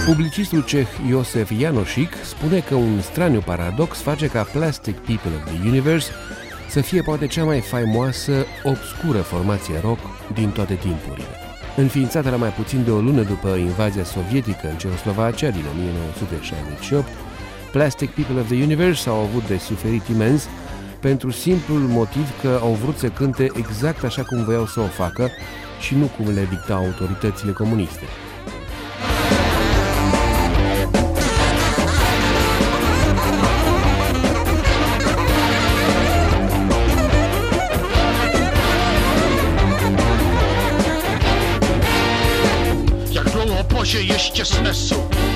Publicistul ceh Josef Janoschik spune că un straniu paradox face ca Plastic People of the Universe să fie poate cea mai faimoasă, obscură formație rock din toate timpurile. Înființată la mai puțin de o lună după invazia sovietică în Ceoslovacia din 1968, Plastic People of the Universe au avut de suferit imens pentru simplul motiv că au vrut să cânte exact așa cum voiau să o facă și nu cum le dictau autoritățile comuniste. Bože, ještě snesu,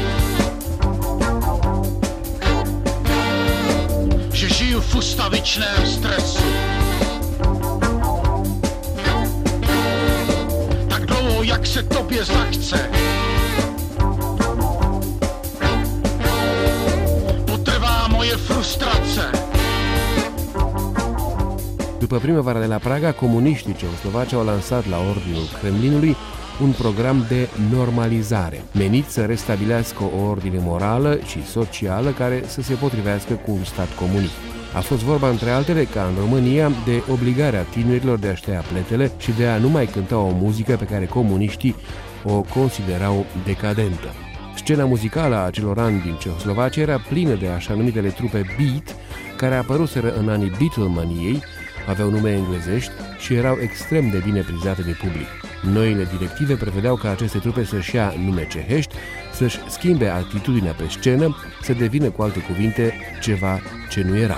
že žiju v ustavičném stresu. Tak dlouho, jak se tobě zachce, potrvá moje frustrace. După primăvara de la Praga, comuniștii ceoslovaci au lansat la ordinul Kremlinului un program de normalizare, menit să restabilească o ordine morală și socială care să se potrivească cu un stat comunist. A fost vorba, între altele, ca în România, de obligarea tinerilor de a-și tăia pletele și de a nu mai cânta o muzică pe care comuniștii o considerau decadentă. Scena muzicală a acelor ani din Ceoslovacia era plină de așa numitele trupe beat, care apăruseră în anii Beatlemaniei, aveau nume englezești și erau extrem de bine prizate de public. Noile directive prevedeau ca aceste trupe să-și ia nume cehești, să-și schimbe atitudinea pe scenă, să devină, cu alte cuvinte, ceva ce nu erau.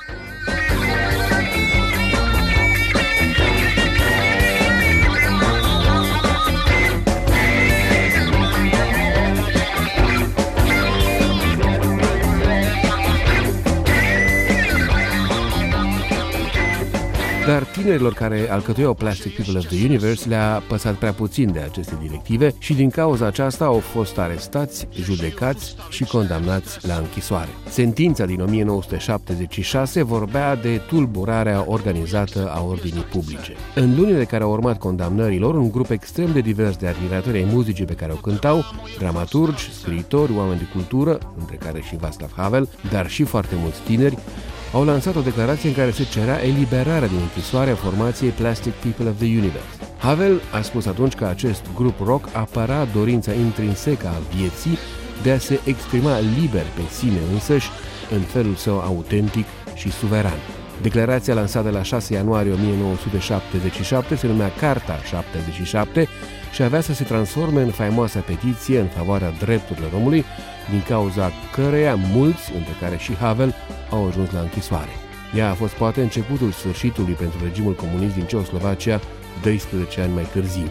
Dar tinerilor care alcătuiau Plastic People of the Universe le-a păsat prea puțin de aceste directive și din cauza aceasta au fost arestați, judecați și condamnați la închisoare. Sentința din 1976 vorbea de tulburarea organizată a ordinii publice. În lunile care au urmat condamnărilor, un grup extrem de divers de admiratori ai muzicii pe care o cântau, dramaturgi, scriitori, oameni de cultură, între care și Václav Havel, dar și foarte mulți tineri, au lansat o declarație în care se cerea eliberarea din închisoare a formației Plastic People of the Universe. Havel a spus atunci că acest grup rock apăra dorința intrinsecă a vieții de a se exprima liber pe sine însăși, în felul său autentic și suveran. Declarația lansată la 6 ianuarie 1977 se numea Carta 77 și avea să se transforme în faimoasa petiție în favoarea drepturilor omului, din cauza căreia mulți, între care și Havel, au ajuns la închisoare. Ea a fost poate începutul sfârșitului pentru regimul comunist din Ceoslovacia 12 ani mai târziu.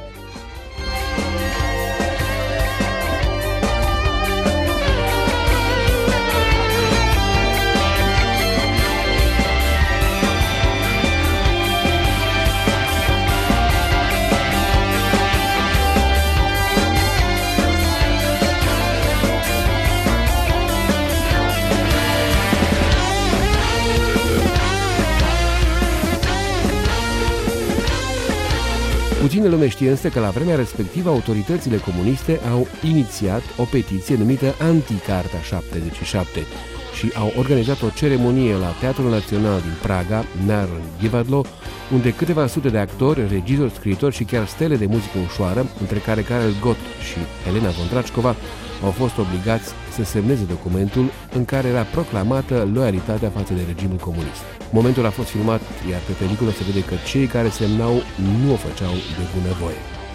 Puțină lume știe însă că la vremea respectivă autoritățile comuniste au inițiat o petiție numită Anti-Carta 77 și au organizat o ceremonie la Teatrul Național din Praga, Národní divadlo, unde câteva sute de actori, regizori, scriitori și chiar stele de muzică ușoară, între care Karel Gott și Elena Vondracova, au fost obligați să semneze documentul în care era proclamată loialitatea față de regimul comunist. Momentul a fost filmat, iar pe peliculă se vede că cei care semnau nu o făceau de bunăvoie.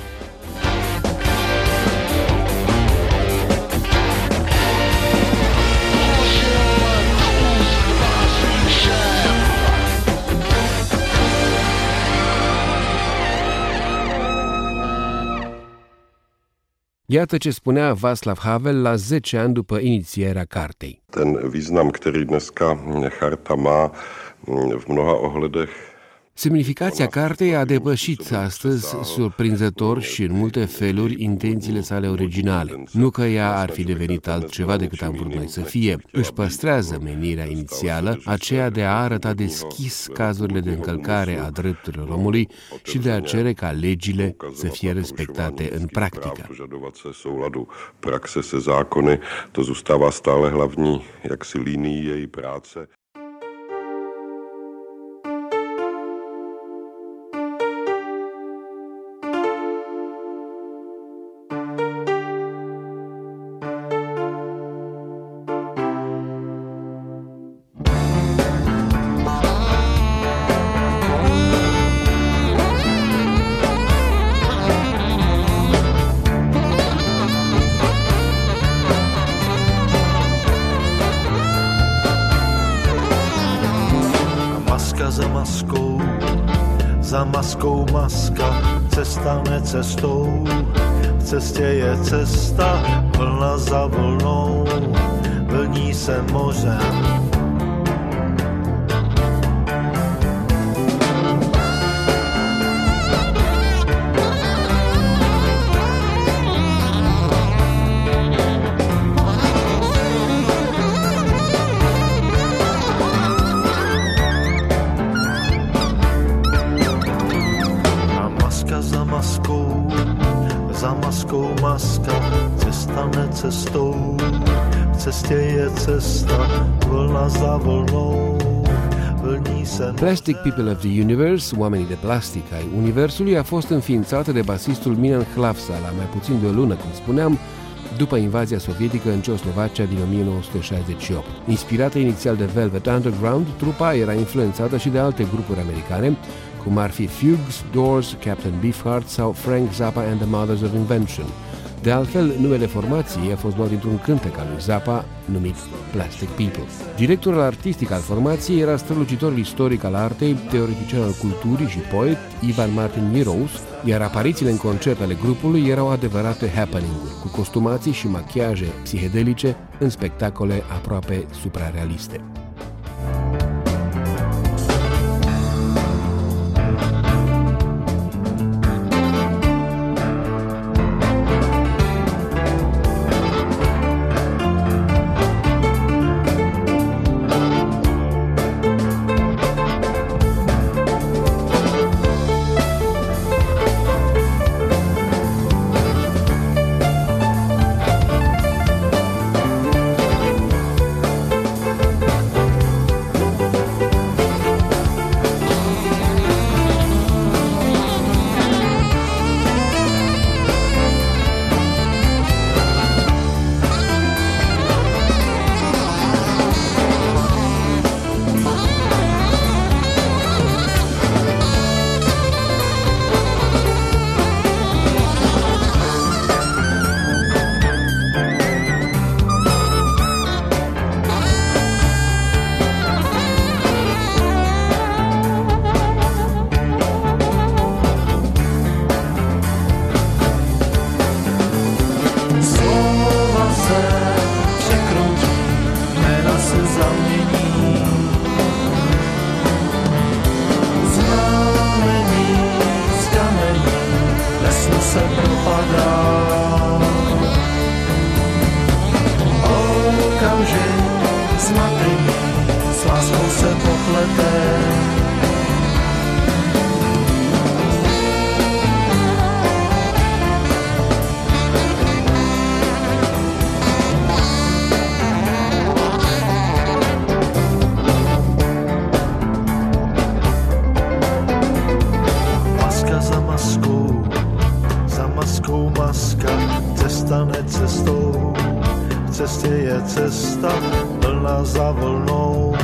Iată ce spunea Václav Havel la 10 ani după inițierea cartei. Ten význam, který dneska charta má v mnoha ohledech Semnificația cartei a depășit astăzi, surprinzător și în multe feluri, intențiile sale originale. Nu că ea ar fi devenit altceva decât am vrut noi să fie. Își păstrează menirea inițială, aceea de a arăta deschis cazurile de încălcare a drepturilor omului și de a cere ca legile să fie respectate în practică. Praxe se zákony, to zůstává stále hlavní jaksi linií její práce. Za maskou maska, cesta necestou, v cestě je cesta, vlna za vlnou, vlní se mořem. Za maskou maska, cesta necestou, v cestě je cesta, vlna za vlnou, vlní se... Plastic People of the Universe, oamenii de plastic ai Universului, a fost înființată de basistul Milan Hlavsa la mai puțin de o lună, cum spuneam, după invazia sovietică în Ceoslovacia din 1968. Inspirată inițial de Velvet Underground, trupa era influențată și de alte grupuri americane, cum ar fi Fugues, Doors, Captain Beefheart sau Frank Zappa and the Mothers of Invention. De altfel, numele formației a fost luat dintr-un cântec al lui Zappa, numit Plastic People. Directorul artistic al formației era strălucitorul istoric al artei, teoretician al culturii și poet Ivan Martin Mirous, iar aparițiile în concert ale grupului erau adevărate happening-uri, cu costumații și machiaje psihedelice în spectacole aproape suprarealiste. Cesta necestou, v cestě je cesta, vlna za vlnou,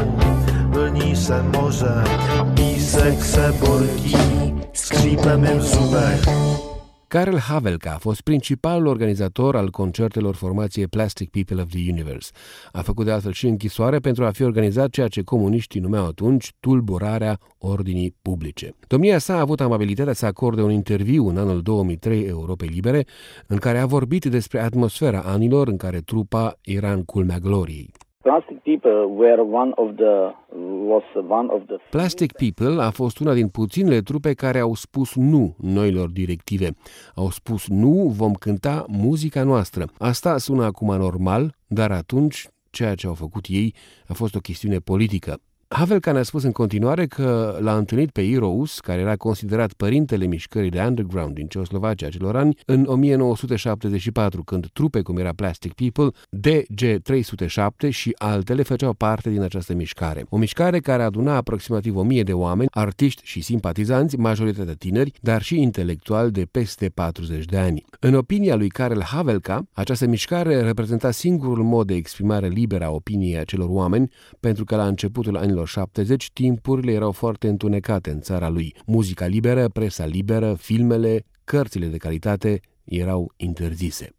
vlní se moře a písek se bortí, skřípem v zubech. Karel Havelka a fost principalul organizator al concertelor formației Plastic People of the Universe. A făcut de altfel și închisoare pentru a fi organizat ceea ce comuniștii numeau atunci tulburarea ordinii publice. Domnia sa a avut amabilitatea să acorde un interviu în anul 2003 Europei Libere, în care a vorbit despre atmosfera anilor în care trupa era în culmea gloriei. Plastic People a fost una din puținele trupe care au spus nu noilor directive. Au spus nu, vom cânta muzica noastră. Asta sună acum normal, dar atunci ceea ce au făcut ei a fost o chestiune politică. Havelka ne-a spus în continuare că l-a întâlnit pe Heroes, care era considerat părintele mișcării de underground din Ceoslovacia acelor ani, în 1974, când trupe cum era Plastic People, DG307 și altele făceau parte din această mișcare. O mișcare care aduna aproximativ 1000 de oameni, artiști și simpatizanți, majoritatea tineri, dar și intelectuali de peste 40 de ani. În opinia lui Karel Havelka, această mișcare reprezenta singurul mod de exprimare liberă a opiniei acelor oameni, pentru că la începutul anilor 70, timpurile erau foarte întunecate în țara lui. Muzica liberă, presa liberă, filmele, cărțile de calitate erau interzise.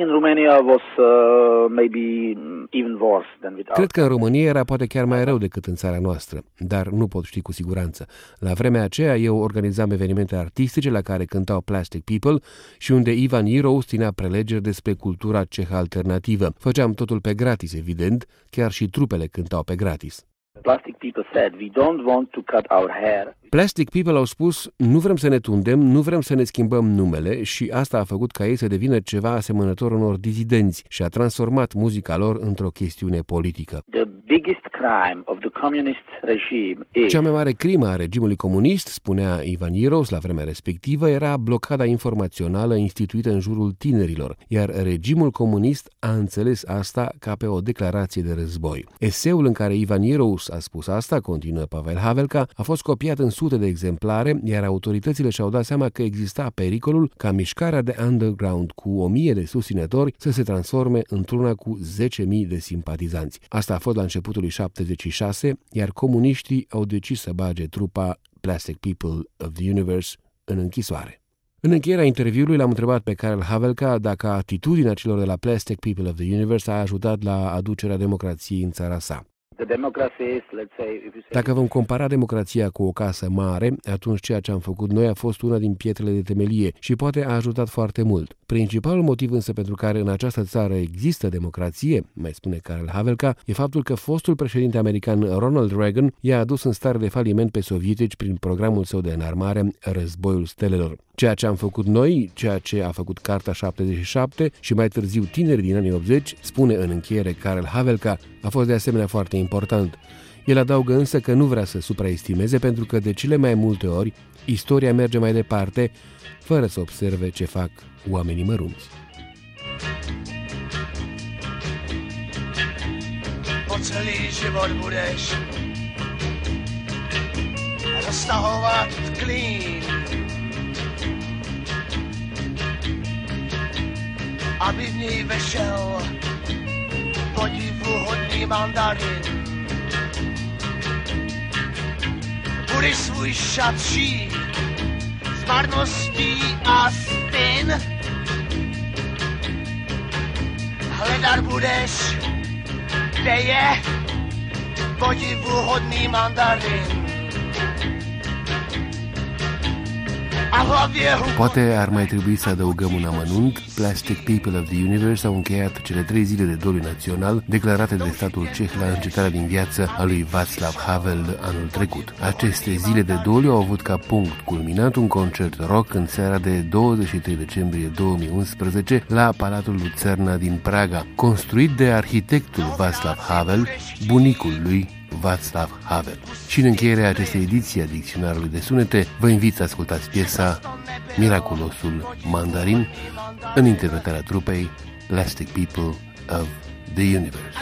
Cred că în România era poate chiar mai rău decât în țara noastră, dar nu pot ști cu siguranță. La vremea aceea eu organizam evenimente artistice la care cântau Plastic People și unde Ivan Heroes ținea prelegeri despre cultura cehă alternativă. Făceam totul pe gratis, evident, chiar și trupele cântau pe gratis. Plastic People said, we don't want to cut our hair. Plastic People au spus, nu vrem să ne tundem, nu vrem să ne schimbăm numele și asta a făcut ca ei să devină ceva asemănător unor dizidenți și a transformat muzica lor într-o chestiune politică. The biggest crime of the communist regime is... Cea mai mare crimă a regimului comunist, spunea Ivan Heroes la vremea respectivă, era blocada informațională instituită în jurul tinerilor, iar regimul comunist a înțeles asta ca pe o declarație de război. Eseul în care Ivan Heroes a spus asta, continuă Pavel Havelka, a fost copiat în sute de exemplare, iar autoritățile și-au dat seama că exista pericolul ca mișcarea de underground cu 1000 de susținători să se transforme într-una cu 10.000 de simpatizanți. Asta a fost la începutul lui 76, iar comuniștii au decis să bage trupa Plastic People of the Universe în închisoare. În încheierea interviului l-am întrebat pe Karel Havelka dacă atitudinea celor de la Plastic People of the Universe a ajutat la aducerea democrației în țara sa. Dacă vom compara democrația cu o casă mare, atunci ceea ce am făcut noi a fost una din pietrele de temelie și poate a ajutat foarte mult. Principalul motiv însă pentru care în această țară există democrație, mai spune Karel Havelka, e faptul că fostul președinte american Ronald Reagan i-a adus în stare de faliment pe sovietici prin programul său de înarmare, Războiul Stelelor. Ceea ce am făcut noi, ceea ce a făcut Carta 77 și mai târziu tineri din anii 80, spune în încheiere Karel Havelka, a fost de asemenea foarte important. El adaugă însă că nu vrea să supraestimeze pentru că de cele mai multe ori istoria merge mai departe fără să observe ce fac oamenii mărunți. Po celý život budeš roztahovat klín, aby v něj vešel podivuhodný mandarin. Budeš svůj šat šít z marností a spin, hledat budeš, kde je podivuhodný mandarin. Poate ar mai trebui să adăugăm un amănunt. Plastic People of the Universe au încheiat cele 3 zile de doliu național declarate de statul ceh la încetarea din viață a lui Václav Havel anul trecut. Aceste zile de doliu au avut ca punct culminant un concert rock în seara de 23 decembrie 2011 la Palatul Lucerna din Praga, construit de arhitectul Václav Havel, bunicul lui Václav Havel. Și în încheierea acestei ediții a Dicționarului de Sunete, vă invit să ascultați piesa Miraculosul Mandarin în interpretarea trupei Plastic People of the Universe.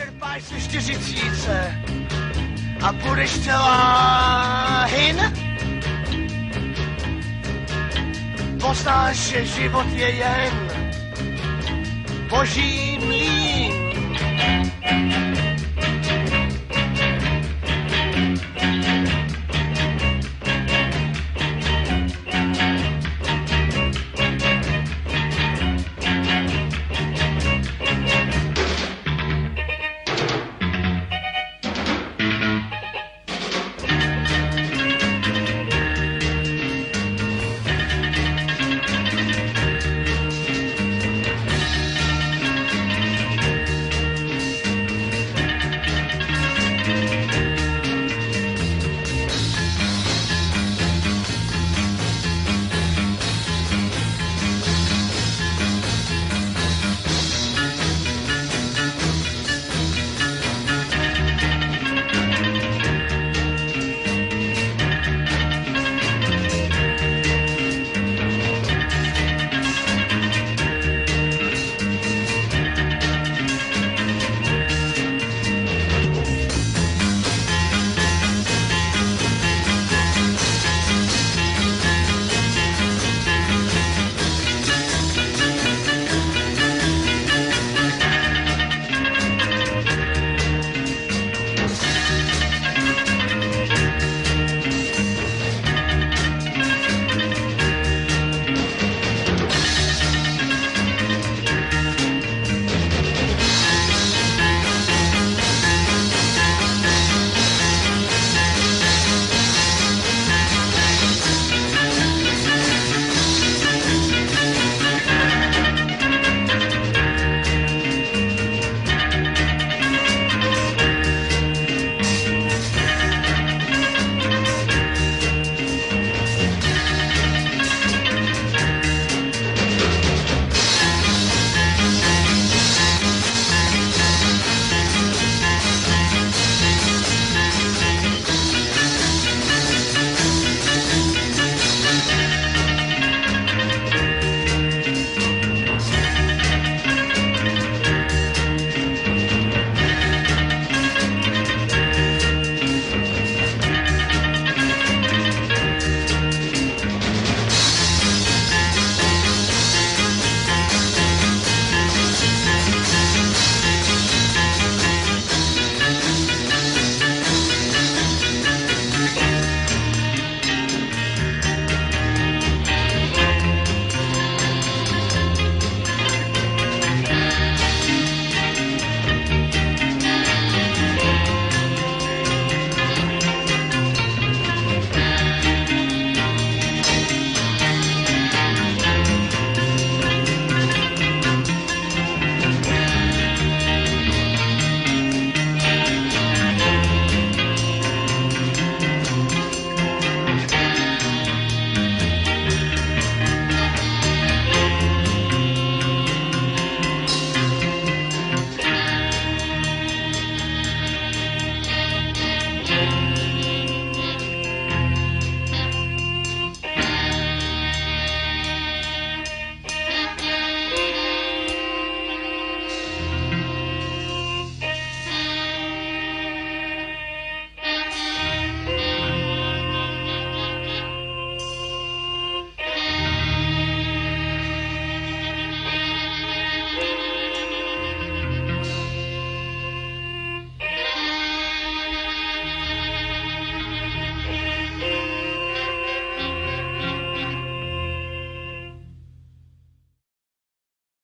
A budeš celá hin, poznáš, že život je jen boží mlýn.